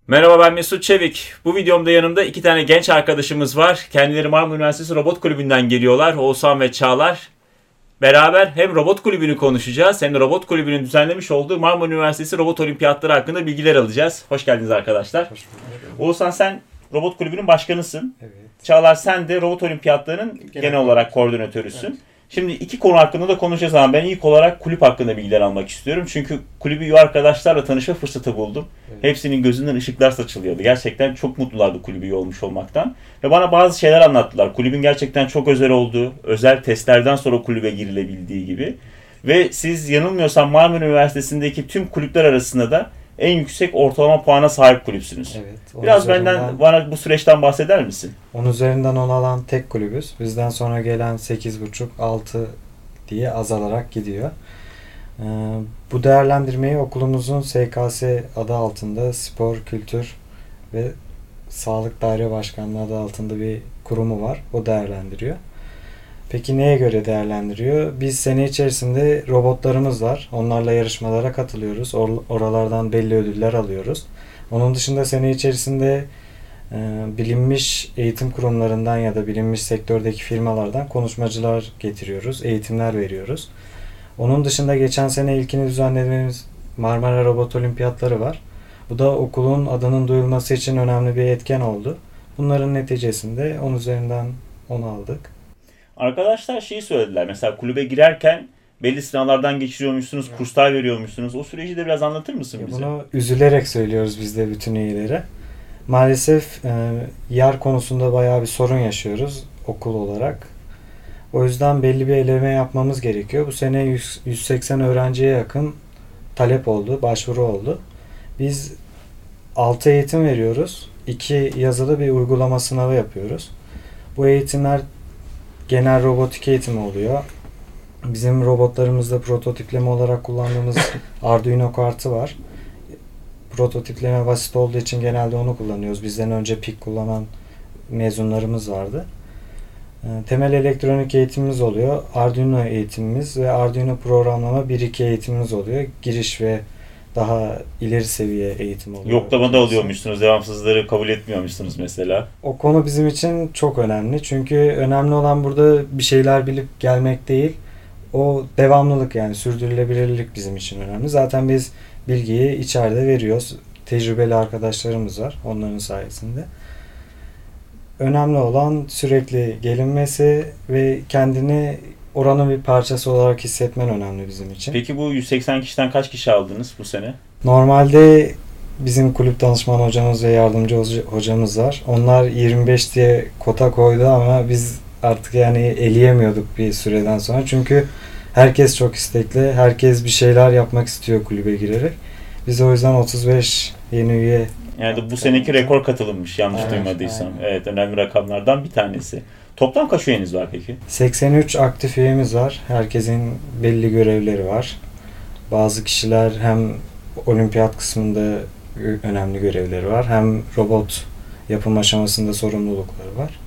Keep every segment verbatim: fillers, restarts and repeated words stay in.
Merhaba, ben Mesut Çevik. Bu videomda yanımda iki tane genç arkadaşımız var. Kendileri Marmara Üniversitesi Robot Kulübü'nden geliyorlar. Oğuzhan ve Çağlar. Beraber hem Robot Kulübü'nü konuşacağız hem de Robot Kulübü'nün düzenlemiş olduğu Marmara Üniversitesi Robot Olimpiyatları hakkında bilgiler alacağız. Hoş geldiniz arkadaşlar. Hoş bulduk. Oğuzhan, sen Robot Kulübü'nün başkanısın. Evet. Çağlar, sen de Robot Olimpiyatları'nın genel, genel olarak koordinatörüsün. Evet. Şimdi iki konu hakkında da konuşacağız ama ben ilk olarak kulüp hakkında bilgiler almak istiyorum. Çünkü kulübü üye arkadaşlarla tanışma fırsatı buldum. Evet. Hepsinin gözünden ışıklar saçılıyordu. Gerçekten çok mutlulardı kulübü üye olmuş olmaktan. Ve bana bazı şeyler anlattılar. Kulübün gerçekten çok özel olduğu, özel testlerden sonra kulübe girilebildiği gibi. Ve siz yanılmıyorsam Marmara Üniversitesi'ndeki tüm kulüpler arasında da en yüksek ortalama puana sahip kulüpsünüz. Evet, Biraz üzerinden, benden bana bu süreçten bahseder misin? on üzerinden on alan tek kulübüz. Bizden sonra gelen sekiz buçuk altı diye azalarak gidiyor. Ee, bu değerlendirmeyi okulumuzun S K S adı altında Spor, Kültür ve Sağlık Daire Başkanlığı adı altında bir kurumu var. O değerlendiriyor. Peki neye göre değerlendiriyor? Biz sene içerisinde robotlarımız var. Onlarla yarışmalara katılıyoruz. Or- oralardan belli ödüller alıyoruz. Onun dışında sene içerisinde e, bilinmiş eğitim kurumlarından ya da bilinmiş sektördeki firmalardan konuşmacılar getiriyoruz. Eğitimler veriyoruz. Onun dışında geçen sene ilkini düzenlediğimiz Marmara Robot Olimpiyatları var. Bu da okulun adının duyulması için önemli bir etken oldu. Bunların neticesinde on üzerinden on aldık. Arkadaşlar şeyi söylediler. Mesela kulübe girerken belli sınavlardan geçiriyormuşsunuz, evet. kurslar veriyormuşsunuz. O süreci de biraz anlatır mısın ya bize? Bunu üzülerek söylüyoruz biz de bütün üyelere. Maalesef e, yer konusunda bayağı bir sorun yaşıyoruz okul olarak. O yüzden belli bir eleme yapmamız gerekiyor. Bu sene yüz seksen öğrenciye yakın talep oldu, başvuru oldu. Biz altı eğitim veriyoruz. iki yazılı bir uygulama sınavı yapıyoruz. Bu eğitimler genel robotik eğitimi oluyor. Bizim robotlarımızda prototipleme olarak kullandığımız Arduino kartı var. Prototipleme basit olduğu için genelde onu kullanıyoruz. Bizden önce P I C kullanan mezunlarımız vardı. Temel elektronik eğitimimiz oluyor. Arduino eğitimimiz ve Arduino programlama bir iki eğitimimiz oluyor. Giriş ve daha ileri seviye eğitim oluyor. Yoklamada alıyormuşsunuz, devamsızları kabul etmiyormuşsunuz mesela. O konu bizim için çok önemli. Çünkü önemli olan burada bir şeyler bilip gelmek değil. O devamlılık, yani sürdürülebilirlik bizim için önemli. Zaten biz bilgiyi içeride veriyoruz. Tecrübeli arkadaşlarımız var onların sayesinde. Önemli olan sürekli gelinmesi ve kendini oranın bir parçası olarak hissetmen önemli bizim için. Peki bu yüz seksen kişiden kaç kişi aldınız bu sene? Normalde bizim kulüp danışman hocamız ve yardımcı hocamız var. Onlar yirmi beş diye kota koydu ama biz artık yani eleyemiyorduk bir süreden sonra. Çünkü herkes çok istekli. Herkes bir şeyler yapmak istiyor kulübe girerek. Biz o yüzden otuz beş yeni üye. Yani bu seneki rekor katılımmış yanlış evet, duymadıysam. Aynen. Evet, önemli rakamlardan bir tanesi. Toplam kaç üyeniz var peki? seksen üç aktif üyemiz var. Herkesin belli görevleri var. Bazı kişiler hem olimpiyat kısmında önemli görevleri var, hem robot yapım aşamasında sorumlulukları var.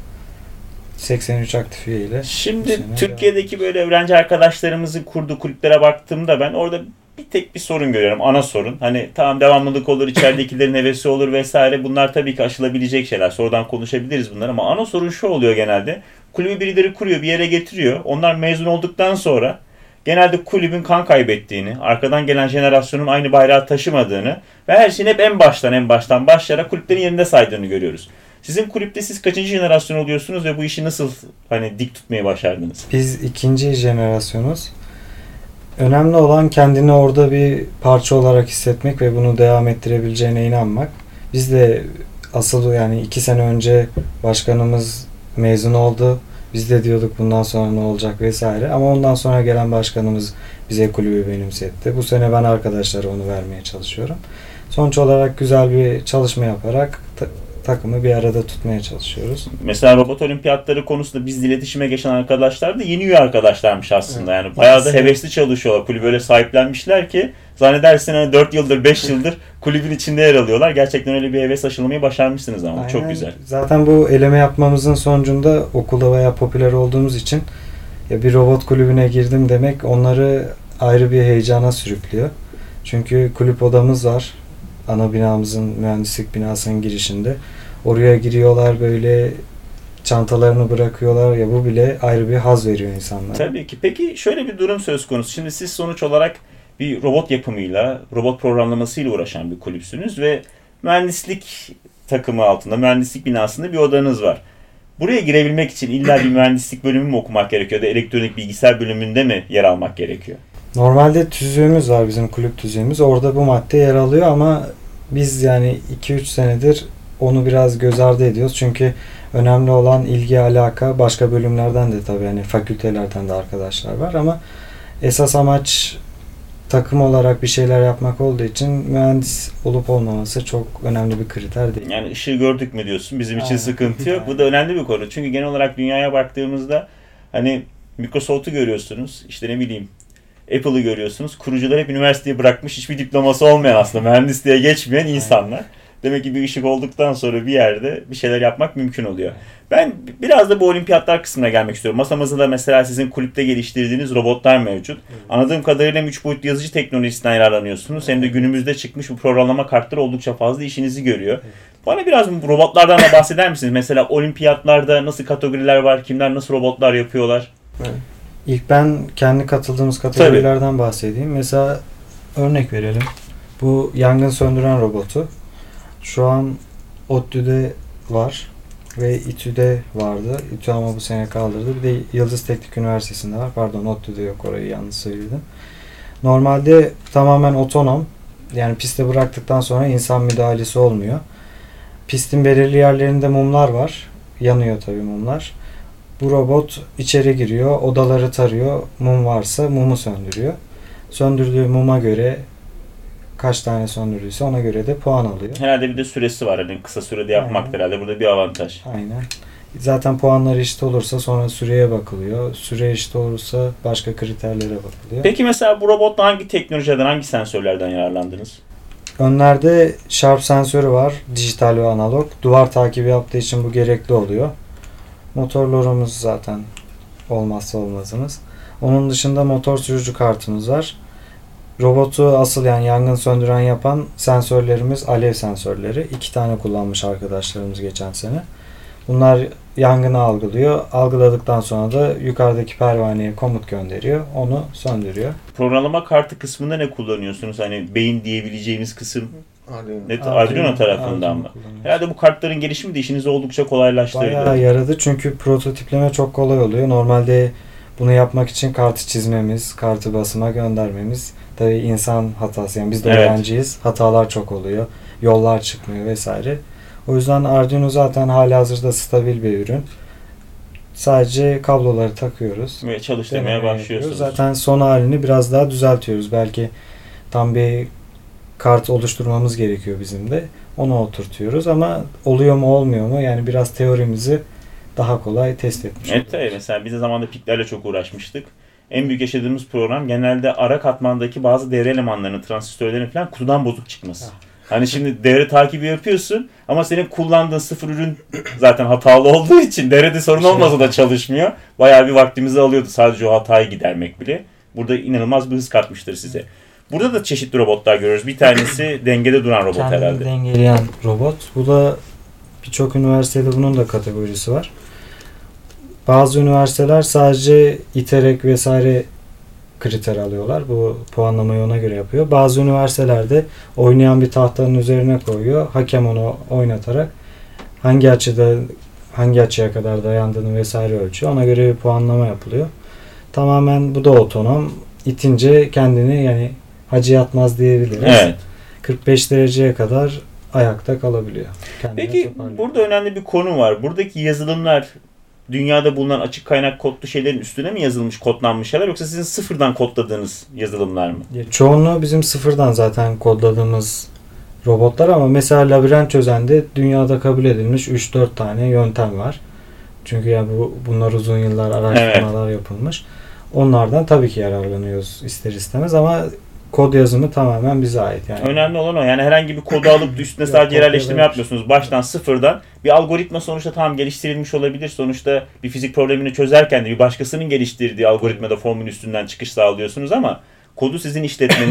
seksen üç aktif üyeyle. Şimdi Türkiye'deki devam. Böyle öğrenci arkadaşlarımızın kurduğu kulüplere baktığımda ben orada bir tek bir sorun görüyorum. Ana sorun. Hani tamam, devamlılık olur, içeridekilerin hevesi olur vesaire. Bunlar tabii ki aşılabilecek şeyler. Sonradan konuşabiliriz bunlar ama ana sorun şu oluyor genelde. Kulübü birileri kuruyor, bir yere getiriyor. Onlar mezun olduktan sonra genelde kulübün kan kaybettiğini, arkadan gelen jenerasyonun aynı bayrağı taşımadığını ve her şeyin hep en baştan en baştan başlayarak kulüplerin yerinde saydığını görüyoruz. Sizin kulüpte siz kaçıncı jenerasyon oluyorsunuz ve bu işi nasıl hani dik tutmayı başardınız? Biz ikinci jenerasyonuz. Önemli olan kendini orada bir parça olarak hissetmek ve bunu devam ettirebileceğine inanmak. Biz de asıl yani iki sene önce başkanımız mezun oldu. Biz de diyorduk bundan sonra ne olacak vesaire. Ama ondan sonra gelen başkanımız bize kulübü benimsetti. Bu sene ben arkadaşlara onu vermeye çalışıyorum. Sonuç olarak güzel bir çalışma yaparak ta- takımı bir arada tutmaya çalışıyoruz. Mesela robot olimpiyatları konusunda biz iletişime geçen arkadaşlar da yeni üye arkadaşlarmış aslında. Yani bayağı da hevesli çalışıyorlar. Kulübü öyle sahiplenmişler ki zannedersin hani dört yıldır beş yıldır kulübün içinde yer alıyorlar. Gerçekten öyle bir heves aşılamayı başarmışsınız ama. Aynen. Çok güzel. Zaten bu eleme yapmamızın sonucunda okulda bayağı popüler olduğumuz için ya bir robot kulübüne girdim demek onları ayrı bir heyecana sürüklüyor. Çünkü kulüp odamız var. ana binamızın mühendislik binasının girişinde. Oraya giriyorlar böyle çantalarını bırakıyorlar ya bu bile ayrı bir haz veriyor insanlara. Tabii ki. Peki şöyle bir durum söz konusu. Şimdi siz sonuç olarak bir robot yapımıyla, robot programlamasıyla uğraşan bir kulüpsünüz ve mühendislik takımı altında, mühendislik binasında bir odanız var. Buraya girebilmek için illa bir mühendislik bölümü mü okumak gerekiyor da elektronik bilgisayar bölümünde mi yer almak gerekiyor? Normalde tüzüğümüz var, bizim kulüp tüzüğümüz. Orada bu madde yer alıyor ama biz yani iki üç senedir onu biraz göz ardı ediyoruz. Çünkü önemli olan ilgi, alaka başka bölümlerden de tabii yani fakültelerden de arkadaşlar var ama esas amaç takım olarak bir şeyler yapmak olduğu için mühendis olup olmaması çok önemli bir kriter değil. Yani ışığı gördük mü diyorsun, bizim için Aynen. sıkıntı yok. Bu da önemli bir konu. Çünkü genel olarak dünyaya baktığımızda hani Microsoft'u görüyorsunuz, işte ne bileyim Apple'ı görüyorsunuz. Kurucular hep üniversiteyi bırakmış, hiçbir diploması olmayan aslında mühendisliğe geçmeyen insanlar. Demek ki bir ışık olduktan sonra bir yerde bir şeyler yapmak mümkün oluyor. Ben biraz da bu olimpiyatlar kısmına gelmek istiyorum. Masamızda da mesela sizin kulüpte geliştirdiğiniz robotlar mevcut. Evet. Anladığım kadarıyla hem üç boyutlu yazıcı teknolojisinden yararlanıyorsunuz. Hem de günümüzde çıkmış bu programlama kartları oldukça fazla işinizi görüyor. Evet. Bana biraz bu robotlardan da bahseder misiniz? Mesela olimpiyatlarda nasıl kategoriler var? Kimler nasıl robotlar yapıyorlar? Evet. İlk ben kendi katıldığımız kategorilerden Tabii. bahsedeyim. Mesela örnek verelim. Bu yangın söndüren robotu. Şu an ODTÜ'de var ve İTÜ'de vardı. İTÜ ama bu sene kaldırdı. Bir de Yıldız Teknik Üniversitesi'nde var. Pardon, ODTÜ'de yok, orayı yanlış söyledim. Normalde tamamen otonom. Yani piste bıraktıktan sonra insan müdahalesi olmuyor. Pistin belirli yerlerinde mumlar var. Yanıyor tabii mumlar. Bu robot içeri giriyor, odaları tarıyor. Mum varsa mumu söndürüyor. Söndürdüğü muma göre kaç tane söndürdüyse ona göre de puan alıyor. Herhalde bir de süresi var. Hani kısa sürede yapmak Aynen. herhalde burada bir avantaj. Aynen. Zaten puanlar eşit olursa sonra süreye bakılıyor. Süre eşit olursa başka kriterlere bakılıyor. Peki mesela bu robotta hangi teknolojiden, hangi sensörlerden yararlandınız? Önlerde Sharp sensörü var. Dijital ve analog. Duvar takibi yaptığı için bu gerekli oluyor. Motorlarımız zaten olmazsa olmazımız. Onun dışında motor sürücü kartımız var. Robotu asıl yani yangın söndüren yapan sensörlerimiz alev sensörleri. İki tane kullanmış arkadaşlarımız geçen sene. Bunlar yangını algılıyor. Algıladıktan sonra da yukarıdaki pervaneye komut gönderiyor. Onu söndürüyor. Programlama kartı kısmında ne kullanıyorsunuz? Hani beyin diyebileceğimiz kısım Arduino, Net, Arduino, Arduino tarafından mı? Herhalde bu kartların gelişimi de işinizi oldukça kolaylaştırdı. Bayağı yaradı çünkü prototipleme çok kolay oluyor. Normalde bunu yapmak için kartı çizmemiz, kartı basıma göndermemiz tabii insan hatası. Yani biz de evet. öğrenciyiz. Hatalar çok oluyor. Yollar çıkmıyor vesaire. O yüzden Arduino zaten halihazırda stabil bir ürün. Sadece kabloları takıyoruz. Ve çalıştırmaya başlıyorsunuz. Zaten son halini biraz daha düzeltiyoruz. Belki tam bir kart oluşturmamız gerekiyor bizim de. Onu oturtuyoruz ama oluyor mu olmuyor mu? Yani biraz teorimizi daha kolay test etmiş Evet tabii. Mesela biz de zamanında piklerle çok uğraşmıştık. En büyük yaşadığımız program genelde ara katmandaki bazı devre elemanlarının, transistörlerin falan kutudan bozuk çıkması. Ha. Hani şimdi devre takibi yapıyorsun ama senin kullandığın sıfır ürün zaten hatalı olduğu için devrede sorun olmasa da çalışmıyor. Bayağı bir vaktimizi alıyordu sadece o hatayı gidermek bile. Burada inanılmaz bir hız katmıştır size. Burada da çeşitli robotlar görüyoruz. Bir tanesi dengede duran robot Kendini herhalde. dengeleyen robot. Bu da birçok üniversitede bunun da kategorisi var. Bazı üniversiteler sadece iterek vesaire kriter alıyorlar. Bu puanlamayı ona göre yapıyor. Bazı üniversitelerde oynayan bir tahtanın üzerine koyuyor. Hakem onu oynatarak hangi açıda hangi açıya kadar dayandığını vesaire ölçüyor. Ona göre bir puanlama yapılıyor. Tamamen bu da otonom. İtince kendini yani hacı yatmaz diyebiliriz. Evet. kırk beş dereceye kadar ayakta kalabiliyor. Kendine Peki toparlıyor. burada önemli bir konu var. Buradaki yazılımlar dünyada bulunan açık kaynak kodlu şeylerin üstüne mi yazılmış, kodlanmış şeyler yoksa sizin sıfırdan kodladığınız yazılımlar mı? Çoğunluğu bizim sıfırdan zaten kodladığımız robotlar ama mesela labirent çözende dünyada kabul edilmiş üç dört tane yöntem var. Çünkü ya bu bunlar uzun yıllar araştırmalar evet. yapılmış. Onlardan tabii ki yararlanıyoruz ister istemez ama kod yazımı tamamen bize ait. Yani. Önemli olan o. Yani herhangi bir kodu alıp üstüne sadece yerelleştirme yapmıyorsunuz. Baştan sıfırdan. Bir algoritma sonuçta tamam geliştirilmiş olabilir. Sonuçta bir fizik problemini çözerken de bir başkasının geliştirdiği algoritmada formül üstünden çıkış sağlıyorsunuz ama kodu sizin işletmeniz.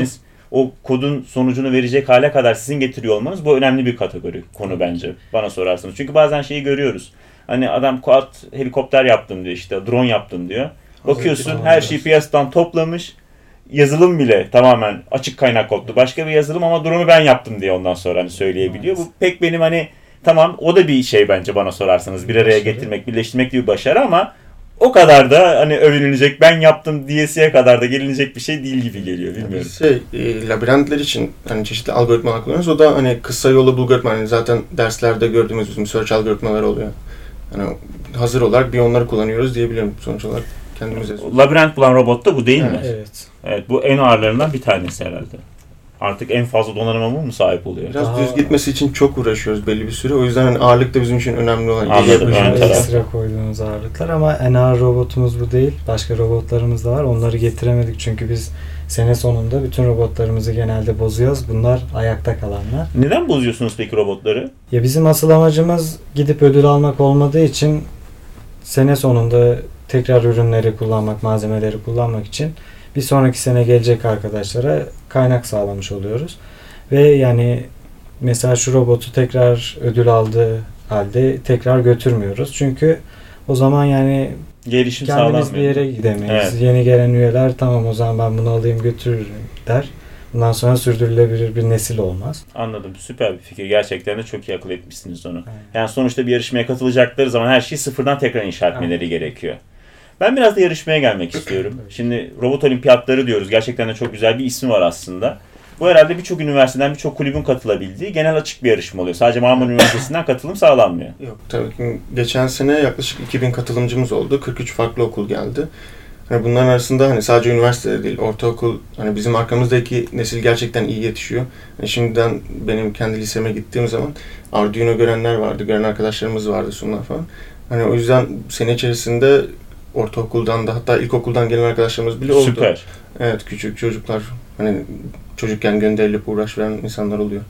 o kodun sonucunu verecek hale kadar sizin getiriyor olmanız bu önemli bir kategori konu bence bana sorarsanız. Çünkü bazen şeyi görüyoruz. Hani adam quad helikopter yaptım diyor, işte drone yaptım diyor. Bakıyorsun her şeyi piyasadan toplamış. Yazılım bile tamamen açık kaynak kodlu. Başka bir yazılım ama drone'u ben yaptım diye ondan sonra hani söyleyebiliyor. Bu pek benim hani tamam o da bir şey bence bana sorarsanız. Bir araya getirmek, birleştirmek gibi bir başarı ama o kadar da hani övünülecek, ben yaptım diyesiye kadar da gelinecek bir şey değil gibi geliyor. Bilmiyorum. Şey, e, labirentler için hani çeşitli algoritmalar kullanıyoruz. O da hani kısa yolu bulgu algoritmaları. Yani zaten derslerde gördüğümüz bizim search algoritmaları oluyor. Hani hazır olarak bir onları kullanıyoruz diyebilirim sonuç olarak kendimize. Labirent bulan robot da bu değil evet. mi? Evet. Evet, bu en ağırlarından bir tanesi herhalde. Artık en fazla donanıma mı sahip oluyor? Biraz Daha... düz gitmesi için çok uğraşıyoruz belli bir süre. O yüzden hani ağırlık da bizim için önemli olan. Anladım. Evet, ekstra koyduğumuz ağırlıklar ama en ağır robotumuz bu değil. Başka robotlarımız da var. Onları getiremedik çünkü biz sene sonunda bütün robotlarımızı genelde bozuyoruz. Bunlar ayakta kalanlar. Neden bozuyorsunuz peki robotları? Ya bizim asıl amacımız gidip ödül almak olmadığı için sene sonunda tekrar ürünleri kullanmak, malzemeleri kullanmak için bir sonraki sene gelecek arkadaşlara kaynak sağlamış oluyoruz. Ve yani mesela şu robotu tekrar ödül aldığı halde tekrar götürmüyoruz. Çünkü o zaman yani gelişim kendimiz bir yere gidemeyiz. Evet. Yeni gelen üyeler tamam o zaman ben bunu alayım götürürüm der. Bundan sonra sürdürülebilir bir nesil olmaz. Anladım. Süper bir fikir. Gerçekten de çok iyi akıl etmişsiniz onu. Evet. Yani sonuçta bir yarışmaya katılacakları zaman her şeyi sıfırdan tekrar inşa etmeleri evet. gerekiyor. Ben biraz da yarışmaya gelmek istiyorum. Evet. Şimdi robot olimpiyatları diyoruz. Gerçekten de çok güzel bir ismi var aslında. Bu herhalde birçok üniversiteden, birçok kulübün katılabildiği genel açık bir yarışma oluyor. Sadece Marmara Üniversitesi'nden katılım sağlanmıyor. Yok tabii ki. Geçen sene yaklaşık iki bin katılımcımız oldu. kırk üç farklı okul geldi. Hani bunların arasında hani sadece üniversitede değil, ortaokul, hani bizim arkamızdaki nesil gerçekten iyi yetişiyor. Yani şimdiden benim kendi liseme gittiğim zaman Arduino görenler vardı, gören arkadaşlarımız vardı sunlar falan. Hani o yüzden sene içerisinde ortaokuldan da hatta ilkokuldan gelen arkadaşlarımız bile oldu. Süper. Evet, küçük çocuklar hani çocukken gönderilip uğraş veren insanlar oluyor.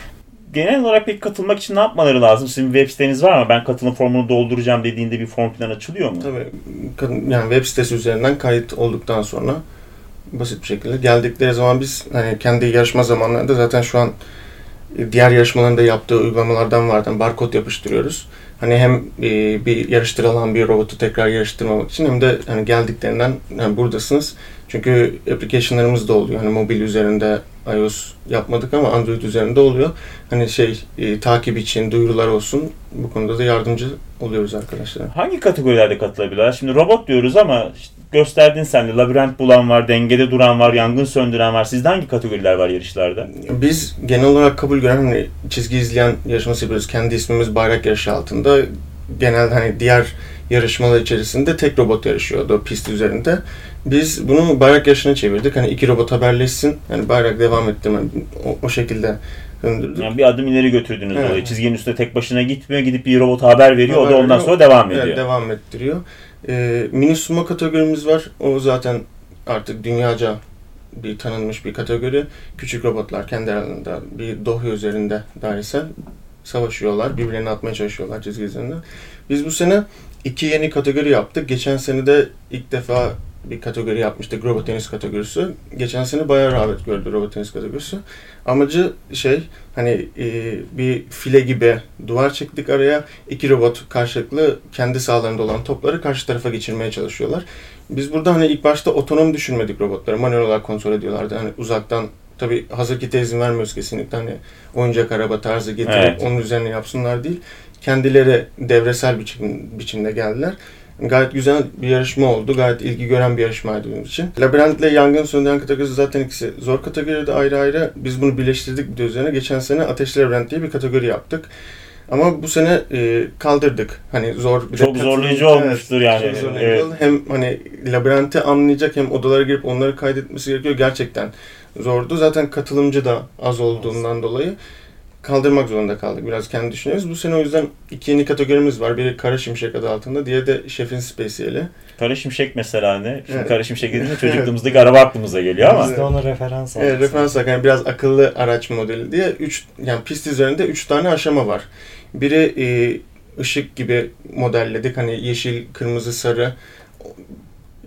Genel olarak peki katılmak için ne yapmaları lazım? Sizin web siteniz var mı? Ben katılım formunu dolduracağım dediğinde bir form falan açılıyor mu? Tabii. Yani web sitesi üzerinden kayıt olduktan sonra basit bir şekilde geldikleri zaman biz hani kendi yarışma zamanlarında zaten şu an diğer yarışmaların da yaptığı uygulamalardan vardı. Barkod yapıştırıyoruz. Hani hem e, bir yarıştırılan bir robotu tekrar yarıştırmamak için hem de hani geldiklerinden yani buradasınız. Çünkü application'larımız da oluyor. Hani mobil üzerinde iOS yapmadık ama Android üzerinde oluyor. Hani şey e, takip için duyurular olsun. Bu konuda da yardımcı oluyoruz arkadaşlar. Hangi kategorilerde katılabilirler? Şimdi robot diyoruz ama işte gösterdin sen de labirent bulan var, dengede duran var, yangın söndüren var. Sizde hangi kategoriler var yarışlarda? Biz genel olarak kabul gören hani çizgi izleyen yarışması yapıyoruz. Kendi ismimiz bayrak yarışı altında. Genel hani diğer yarışmalar içerisinde tek robot yarışıyordu pist üzerinde. Biz bunu bayrak yarışına çevirdik. Hani iki robot haberleşsin. Yani bayrak devam ettim. Yani o, o şekilde döndürdük. Yani bir adım ileri götürdünüz evet. olayı. Çizginin üstünde tek başına gitmiyor. Gidip bir robota haber veriyor. Haber o da ondan veriyor. sonra devam ediyor. Evet, devam ettiriyor. Ee, mini sumo kategorimiz var. O zaten artık dünyaca bir tanınmış bir kategori. Küçük robotlar kendi aralarında bir dohi üzerinde dairesel savaşıyorlar. Birbirlerini atmaya çalışıyorlar çizgi üzerinde. Biz bu sene iki yeni kategori yaptık. Geçen sene de ilk defa bir kategori yapmıştık. Robot tenis kategorisi. Geçen sene bayağı rağbet gördü robot tenis kategorisi. Amacı şey hani e, bir file gibi duvar çektik araya. İki robot karşılıklı kendi sahalarında olan topları karşı tarafa geçirmeye çalışıyorlar. Biz burada hani ilk başta otonom düşünmedik robotları. Manuel olarak kontrol ediyorlardı. Hani uzaktan tabii hazır kite izin vermiyoruz kesinlikle. Hani oyuncak araba tarzı getirip evet. onun üzerine yapsınlar değil. Kendileri devresel biçim, biçimde geldiler. Gayet güzel bir yarışma oldu. Gayet ilgi gören bir yarışmaydı benim için. Labirentle yangın söndüren kategorisi zaten ikisi zor kategoride ayrı ayrı. Biz bunu birleştirdik bir de üzerine. Geçen sene Ateşli Labirent diye bir kategori yaptık. Ama bu sene e, kaldırdık. Hani zor bir çok de zorlayıcı olmuştur evet, yani. Çok zorlayıcı evet. oldu. Hem hani labirenti anlayacak hem odalara girip onları kaydetmesi gerekiyor. Gerçekten zordu. Zaten katılımcı da az olduğundan dolayı kaldırmak zorunda kaldık. Biraz kendi düşünüyoruz. Bu sene o yüzden iki yeni kategorimiz var. Biri Kara Şimşek adı altında. Diğeri de Şefin Spesiyeli. Kara Şimşek mesela ne? Şimdi evet. Kara Şimşek dediğinde çocukluğumuzdaki araba aklımıza geliyor ama. Biz de onu referans aldık. Evet, referans aldık. Yani biraz akıllı araç modeli diye. Üç, yani pist üzerinde üç tane aşama var. Biri e, ışık gibi modelledik. Hani yeşil, kırmızı, sarı.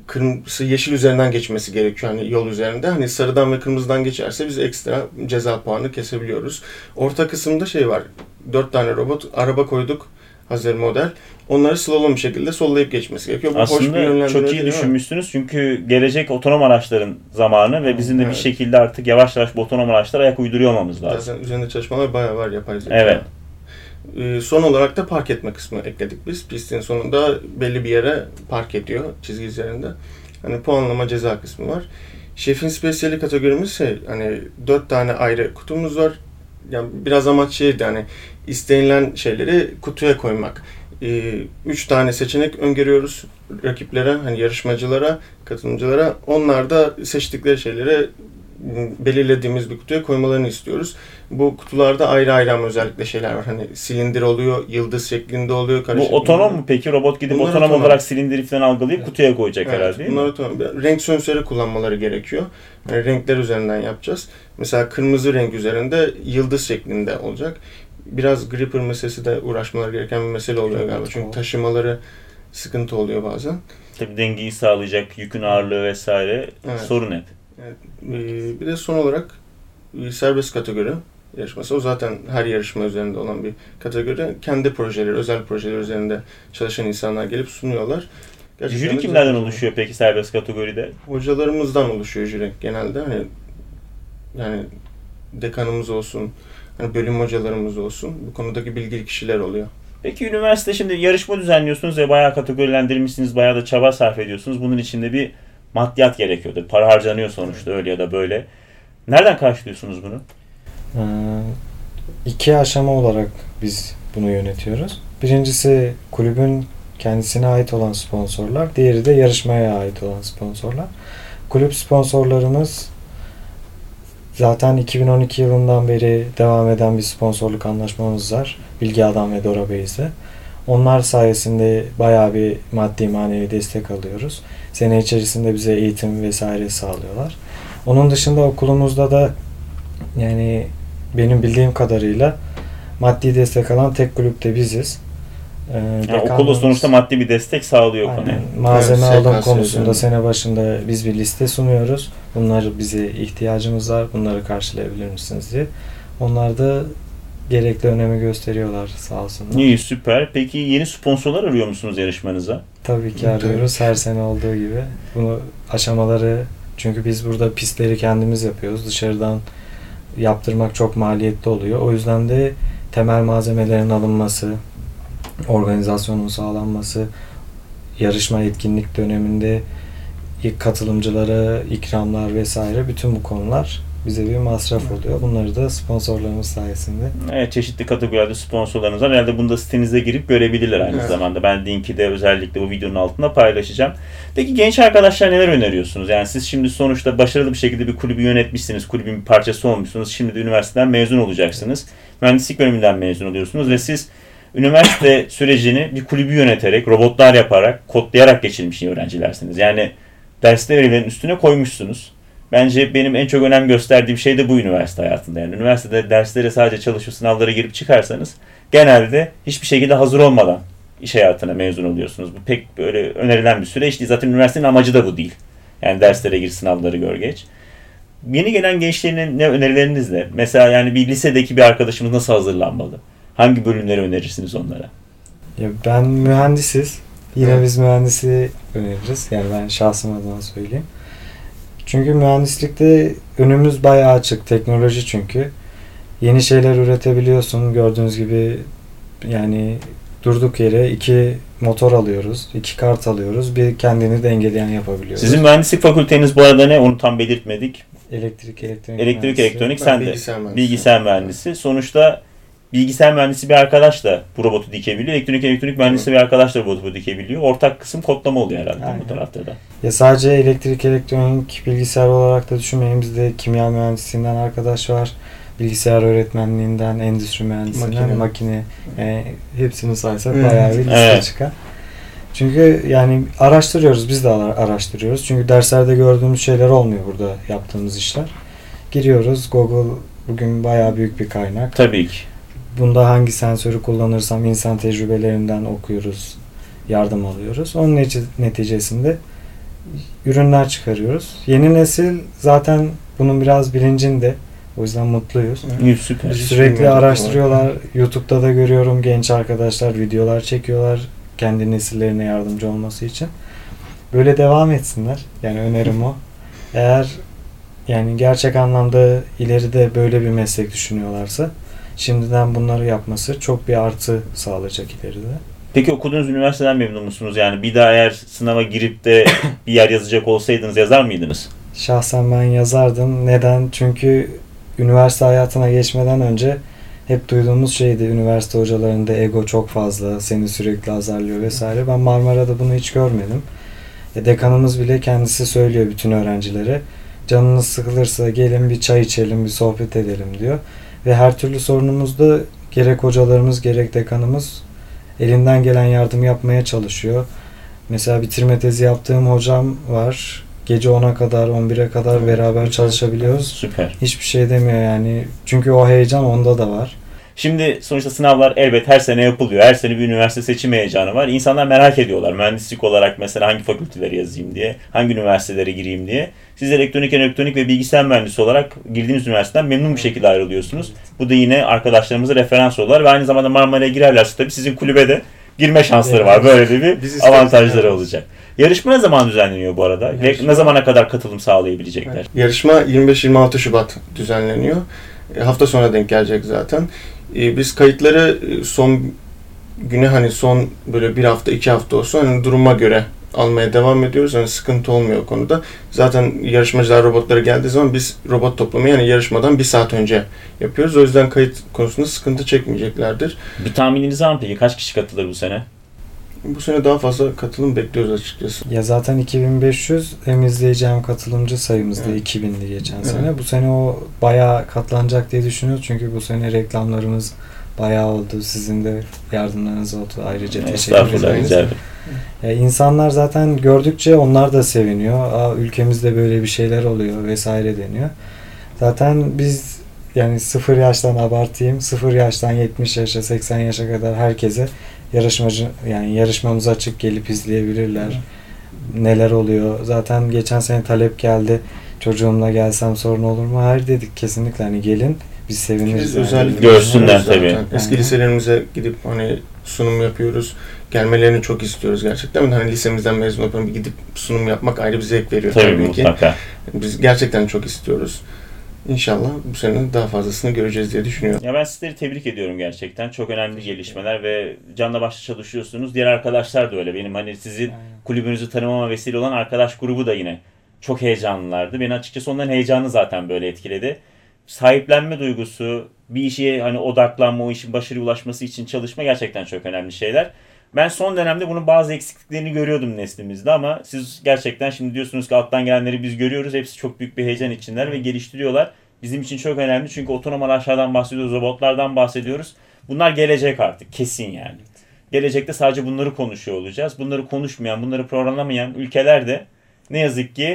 kırmızı yeşil üzerinden geçmesi gerekiyor hani yol üzerinde. Hani sarıdan ve kırmızıdan geçerse biz ekstra ceza puanı kesebiliyoruz. Orta kısımda şey var. Dört tane robot araba koyduk. Hazır model. Onları slalom bir şekilde sollayıp geçmesi gerekiyor. Bu hoş bir Aslında yönlendirme çok iyi değil mi? düşünmüşsünüz çünkü gelecek otonom araçların zamanı ve bizim de bir Evet. şekilde artık yavaş yavaş bu otonom araçlara ayak uyduruyor olmamız lazım. Zaten üzerinde çalışmalar bayağı var yapay zeka. Evet. Ee, son olarak da park etme kısmı ekledik biz. Pistin sonunda belli bir yere park ediyor çizgi üzerinde. Hani puanlama ceza kısmı var. Şefin spesiyeli kategorimiz şey hani dört tane ayrı kutumuz var. Yani biraz amaç şeydi hani istenilen şeyleri kutuya koymak. Ee, üç tane seçenek öngörüyoruz rakiplere, hani yarışmacılara, katılımcılara. Onlar da seçtikleri şeyleri belirlediğimiz bir kutuya koymalarını istiyoruz. Bu kutularda ayrı ayrı ama özellikle şeyler var. Hani silindir oluyor, yıldız şeklinde oluyor. Bu karışık otonom mu peki? Robot gidip Bunlar otonom, otonom. olarak silindiri falan algılayıp Evet. kutuya koyacak Evet, herhalde değil mi? bunlar otonom. Renk sensörü kullanmaları gerekiyor. Yani renkler üzerinden yapacağız. Mesela kırmızı renk üzerinde yıldız şeklinde olacak. Biraz gripper meselesi de uğraşmaları gereken bir mesele oluyor Evet, galiba. Çünkü o. taşımaları sıkıntı oluyor bazen. Tabii dengeyi sağlayacak, yükün ağırlığı vesaire Evet. sorun hep. Evet. Ee, Bir de son olarak e, serbest kategori yarışması. O zaten her yarışma üzerinde olan bir kategori. Kendi projeleri, özel projeler üzerinde çalışan insanlar gelip sunuyorlar. Gerçekten Jüri de kimlerden güzel. oluşuyor peki serbest kategoride? Hocalarımızdan oluşuyor jüri genelde. Hani yani dekanımız olsun, hani bölüm hocalarımız olsun. Bu konudaki bilgili kişiler oluyor. Peki üniversite şimdi yarışma düzenliyorsunuz ve bayağı kategorilendirmişsiniz, bayağı da çaba sarf ediyorsunuz. Bunun için de bir maddiyat gerekiyordur. Para harcanıyor sonuçta öyle ya da böyle. Nereden karşılıyorsunuz bunu? Ee, iki aşama olarak biz bunu yönetiyoruz. Birincisi kulübün kendisine ait olan sponsorlar, diğeri de yarışmaya ait olan sponsorlar. Kulüp sponsorlarımız zaten iki bin on iki yılından beri devam eden bir sponsorluk anlaşmamız var. Bilgi Adam ve Dora Bey'de. Onlar sayesinde bayağı bir maddi manevi destek alıyoruz. Sene içerisinde bize eğitim vesaire sağlıyorlar. Onun dışında okulumuzda da yani benim bildiğim kadarıyla maddi destek alan tek kulüp de biziz. Ee, Yani dekanlığımız- okulda sonuçta maddi bir destek sağlıyor Aynen. konuya. Malzeme Evet, alım S K S konusunda üzerinde. sene başında biz bir liste sunuyoruz. Bunlar bize ihtiyacımız var. Bunları karşılayabilir misiniz diye. Onlar da gerekli önemi gösteriyorlar sağ olsunlar. İyi, süper. Peki yeni sponsorlar arıyor musunuz yarışmanıza? Tabii ki Evet, arıyoruz her sene olduğu gibi. Bunu aşamaları çünkü biz burada pistleri kendimiz yapıyoruz. Dışarıdan yaptırmak çok maliyetli oluyor. O yüzden de temel malzemelerin alınması, organizasyonun sağlanması, yarışma etkinlik döneminde ilk katılımcılara ikramlar vesaire bütün bu konular bize bir masraf oluyor. Bunları da sponsorlarımız sayesinde. Evet, çeşitli kategorilerde sponsorlarınız var. Herhalde bunu da sitenize girip görebilirler aynı Evet. zamanda. Ben linki de özellikle bu videonun altına paylaşacağım. Peki genç arkadaşlar neler öneriyorsunuz? Yani siz şimdi sonuçta başarılı bir şekilde bir kulübü yönetmişsiniz. Kulübün bir parçası olmuşsunuz. Şimdi de üniversiteden mezun olacaksınız. Mühendislik bölümünden mezun oluyorsunuz ve siz üniversite sürecini bir kulübü yöneterek, robotlar yaparak, kodlayarak geçirmiş öğrencilersiniz. Yani dersler verilerin üstüne koymuşsunuz. Bence benim en çok önem gösterdiğim şey de bu üniversite hayatında. Yani üniversitede derslere sadece çalışıp sınavlara girip çıkarsanız genelde hiçbir şekilde hazır olmadan iş hayatına mezun oluyorsunuz. Bu pek böyle önerilen bir süreç değil. Zaten üniversitenin amacı da bu değil. Yani derslere gir, sınavları gör geç. Yeni gelen gençlerin ne önerileriniz ne? Mesela yani bir lisedeki bir arkadaşımız nasıl hazırlanmalı? Hangi bölümleri önerirsiniz onlara? Ya ben mühendisiz. Yine Evet. biz mühendisi öneririz. Yani ben şahsım adına söyleyeyim. Çünkü mühendislikte önümüz bayağı açık. Teknoloji çünkü. Yeni şeyler üretebiliyorsun. Gördüğünüz gibi yani durduk yere iki motor alıyoruz. iki kart alıyoruz. Bir kendini dengeleyen yapabiliyoruz. Sizin mühendislik fakülteniz bu arada ne? Onu tam belirtmedik. elektrik, elektronik Elektrik, mühendisliği. elektronik, Ben sen de bilgisayar mühendisi. bilgisayar mühendisi. Sonuçta bilgisayar mühendisi bir arkadaş da bu robotu dikebiliyor. Elektronik, elektronik mühendisi bir arkadaş da robotu dikebiliyor. Ortak kısım kodlama oluyor herhalde Aynen. bu tarafta da. Ya sadece elektrik, elektronik, bilgisayar olarak da düşünmeyin. Bizde kimya mühendisliğinden arkadaş var. Bilgisayar öğretmenliğinden, endüstri mühendisliğinden, Makine. makine. Yani hepsini saysak Hı. bayağı bir liste Evet. çıkar. Çünkü yani araştırıyoruz, biz de ara- araştırıyoruz. Çünkü derslerde gördüğümüz şeyler olmuyor burada yaptığımız işler. Giriyoruz, Google bugün bayağı büyük bir kaynak. Tabii ki. Bunda hangi sensörü kullanırsam insan tecrübelerinden okuyoruz, yardım alıyoruz. Onun neti- neticesinde ürünler çıkarıyoruz. Yeni nesil zaten bunun biraz bilincinde. O yüzden mutluyuz. İyi, süper. Biz hiç Sürekli bilmiyorduk araştırıyorlar. YouTube'da da görüyorum genç arkadaşlar videolar çekiyorlar kendi nesillerine yardımcı olması için. Böyle devam etsinler. Yani önerim o. Eğer yani gerçek anlamda ileride böyle bir meslek düşünüyorlarsa şimdiden bunları yapması çok bir artı sağlayacak ileride. Peki okuduğunuz üniversiteden memnun musunuz? Yani bir daha eğer sınava girip de bir yer yazacak olsaydınız yazar mıydınız? Şahsen ben yazardım. Neden? Çünkü üniversite hayatına geçmeden önce hep duyduğumuz şeydi. Üniversite hocalarında ego çok fazla, seni sürekli azarlıyor vesaire. Ben Marmara'da bunu hiç görmedim. E, dekanımız bile kendisi söylüyor bütün öğrencilere. Canınız sıkılırsa gelin bir çay içelim, bir sohbet edelim diyor. Ve her türlü sorunumuzda gerek hocalarımız gerek dekanımız elinden gelen yardım yapmaya çalışıyor. Mesela bitirme tezi yaptığım hocam var. Gece ona kadar, on bire kadar beraber çalışabiliyoruz. Süper. Hiçbir şey demiyor yani. Çünkü o heyecan onda da var. Şimdi sonuçta sınavlar elbet her sene yapılıyor. Her sene bir üniversite seçim heyecanı var. İnsanlar merak ediyorlar. Mühendislik olarak mesela hangi fakültelere yazayım diye, hangi üniversitelere gireyim diye. Siz elektronik, elektronik ve bilgisayar mühendisi olarak girdiğiniz üniversiteden memnun bir şekilde ayrılıyorsunuz. Bu da yine arkadaşlarımıza referans olurlar ve aynı zamanda Marmara'ya girerlerse tabii sizin kulübe de girme şansları var. Böyle de bir Biz avantajları isteriz. olacak. Yarışma ne zaman düzenleniyor bu arada? Ve Yarışma- ne zamana kadar katılım sağlayabilecekler? Evet. Yarışma yirmi beş yirmi altı Şubat düzenleniyor. E, hafta sonra denk gelecek zaten. E, biz kayıtları e, son güne hani son böyle bir hafta iki hafta olsa hani duruma göre almaya devam ediyoruz. Hani sıkıntı olmuyor o konuda. Zaten yarışmacılar robotlara geldiği zaman biz robot toplamayı yani yarışmadan bir saat önce yapıyoruz. O yüzden kayıt konusunda sıkıntı çekmeyeceklerdir. Bir tahmininiz var mı peki? Kaç kişi katılır bu sene? Bu sene daha fazla katılım bekliyoruz açıkçası. Ya zaten iki bin beş yüz hem izleyici hem katılımcı sayımızda Evet. iki bindi geçen Evet. sene. Bu sene o bayağı katlanacak diye düşünüyoruz. Çünkü bu sene reklamlarımız bayağı oldu. Sizin de yardımlarınız oldu. Ayrıca teşekkür Estağfurullah, ederiz. rica ederim. Ya insanlar zaten gördükçe onlar da seviniyor. Aa, ülkemizde böyle bir şeyler oluyor vesaire deniyor. Zaten biz yani sıfır yaştan abartayım, sıfır yaştan yetmiş yaşa, seksen yaşa kadar herkese yarışmacı yani yarışmamıza açık gelip izleyebilirler. Neler oluyor? Zaten geçen sene talep geldi. Çocuğumla gelsem sorun olur mu? Hayır dedik kesinlikle hani gelin biz seviniriz. Biz yani. özellikle Görsünler düşünüyoruz tabii. zaten. Eski Hı hı. liselerimize gidip hani sunum yapıyoruz. Gelmelerini çok istiyoruz gerçekten. Hani lisemizden mezun olup bir gidip sunum yapmak ayrı bir zevk veriyor Tabii, tabii, ki. mutlaka. Biz gerçekten çok istiyoruz. İnşallah bu sene daha fazlasını göreceğiz diye düşünüyorum. Ya ben sizleri tebrik ediyorum gerçekten. Çok önemli gelişmeler ve canla başla çalışıyorsunuz. Diğer arkadaşlar da öyle. Benim hani sizin Aynen. kulübünüzü tanımama vesile olan arkadaş grubu da yine çok heyecanlılardı. Beni açıkçası onların heyecanı zaten böyle etkiledi. Sahiplenme duygusu, bir işe hani odaklanma, o işin başarıya ulaşması için çalışma gerçekten çok önemli şeyler. Ben son dönemde bunun bazı eksikliklerini görüyordum neslimizde ama siz gerçekten şimdi diyorsunuz ki alttan gelenleri biz görüyoruz. Hepsi çok büyük bir heyecan içindeler ve geliştiriyorlar. Bizim için çok önemli çünkü otonom araçlardan bahsediyoruz, robotlardan bahsediyoruz. Bunlar gelecek artık kesin yani. Gelecekte sadece bunları konuşuyor olacağız. Bunları konuşmayan, bunları programlamayan ülkeler de ne yazık ki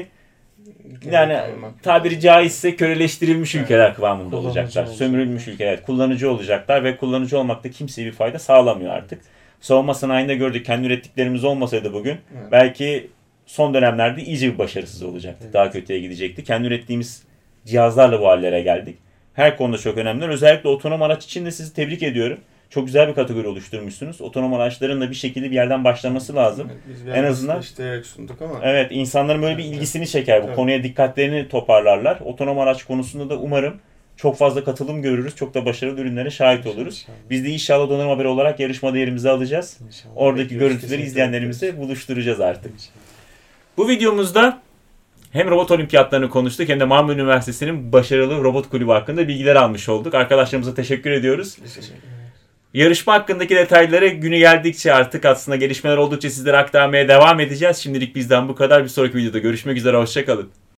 yani tabiri caizse köleleştirilmiş ülkeler kıvamında Kullanıcı olacaklar. olacak. Sömürülmüş ülkeler, kullanıcı olacaklar ve kullanıcı olmakta kimseye bir fayda sağlamıyor artık. Savunma sanayinde gördük. Kendi ürettiklerimiz olmasaydı bugün Evet. belki son dönemlerde iyice bir başarısız olacaktık. Evet. Daha kötüye gidecekti. Kendi ürettiğimiz cihazlarla bu hallere geldik. Her konuda çok önemliler. Özellikle otonom araç için de sizi tebrik ediyorum. Çok güzel bir kategori oluşturmuşsunuz. Otonom araçların da bir şekilde bir yerden başlaması lazım. Evet, biz En en azından- azından sunduk ama Evet, insanların böyle bir Evet, ilgisini çeker. Bu Tabii. konuya dikkatlerini toparlarlar. Otonom araç konusunda da umarım çok fazla katılım görürüz. Çok da başarılı ürünlere şahit oluruz. İnşallah. Biz de inşallah donanım haberi olarak yarışmada yerimizi alacağız. İnşallah. Oradaki Bekliyoruz, görüntüleri kesinlikle izleyenlerimizle buluşturacağız artık. İnşallah. Bu videomuzda hem robot olimpiyatlarını konuştuk hem de Marmara Üniversitesi'nin başarılı robot kulübü hakkında bilgiler almış olduk. Arkadaşlarımıza teşekkür ediyoruz. biz teşekkür ederiz. Yarışma hakkındaki detayları günü geldikçe artık aslında gelişmeler oldukça sizlere aktarmaya devam edeceğiz. Şimdilik bizden bu kadar. Bir sonraki videoda görüşmek üzere. Hoşça kalın.